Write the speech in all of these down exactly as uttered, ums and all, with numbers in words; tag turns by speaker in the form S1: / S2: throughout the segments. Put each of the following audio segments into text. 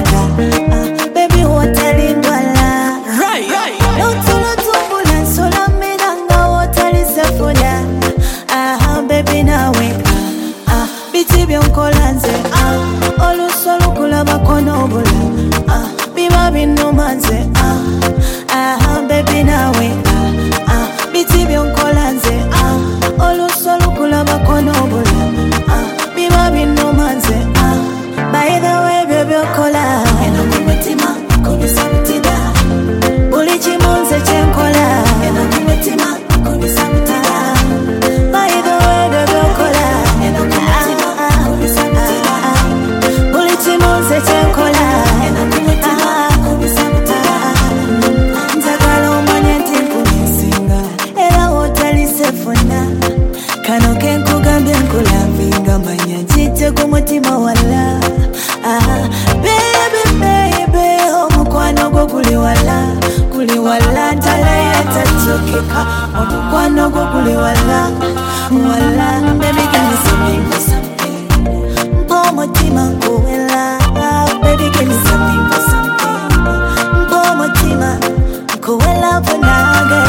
S1: chanoka. Ah, baby hoteli ndwala.
S2: Right, right.
S1: Lotula tumbula sola miranga hoteli sefuna. Ah, baby nawe. Ah, ah, biti byonkolanze. Ah, olusolo kulaba konobula. Ah, biba binomanze. Ah, ah, baby nawe. Ah, ah, biti byonkolanze. Ah, olusolo kulaba konobula. Ah, biba binomanze. Ah, by the way, baby okola. Eno kumitima, kumisa mtida. Uli chimunze chenkola. Eno kumitima, kumisa mtida. By the way, baby okola. Eno kumitima, kumisa mtida. Uli chimunze chenkola. Eno kumitima, kumisa mtida. Nzagala umanye ntinkumisinga. Era hoteli sefuna. Kano kenkugambye nkulambinga manya njite ku mutima wala. Ah, baby baby omukwano gwo guli wala, guli wala ntala yatakyokeka. Omukwano gwo guli wala, wala. Baby give me something, something. Mpa omutima nkuwela. Baby give me something, something. Mpa omutima nkuwela bunage.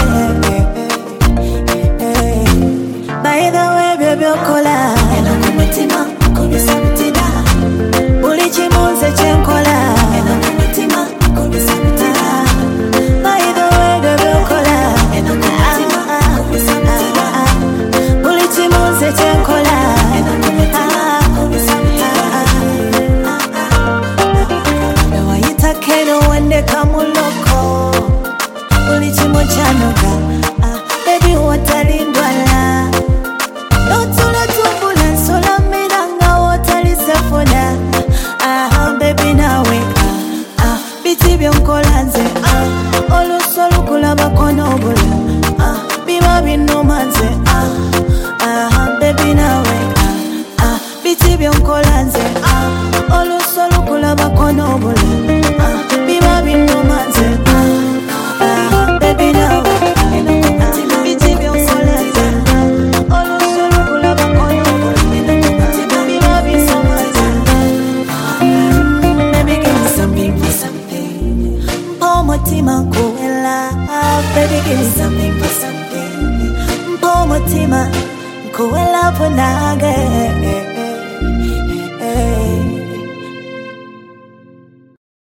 S1: By the way, baby okola. Eno kumitima, kumisa mtida. Uli chimunze chenkola. Eno kumitima, kumisa mtida. By the way, baby okola. Eno kumitima, kumisa mtida. Uli chimunze chenkola. Eno kumitima, kumisa mtida. Nawayita keno wende kamuloko. Uli chimu chanoka. Ah, baby hoteli ndwala. Lotula tumbula sola miranga hoteli sefuna. Ah, baby nawe. Ah, ah, biti byonkolanze. Ah, olusolo kulaba konobula. Ah, biba binomanze. Ah, ah, baby nawe. Ah, ah, biti byonkolanze. Ah, olusolo kulaba konobula. Ah, biba binomanze. Ah, ah, baby nawe. Biti byonkolanze. Olusolo kulaba konobula. Biba binomanze. Baby give me something, something. Mpa mutima nkuwela. Baby give me something, something. Mpa mutima nkuwela bunage.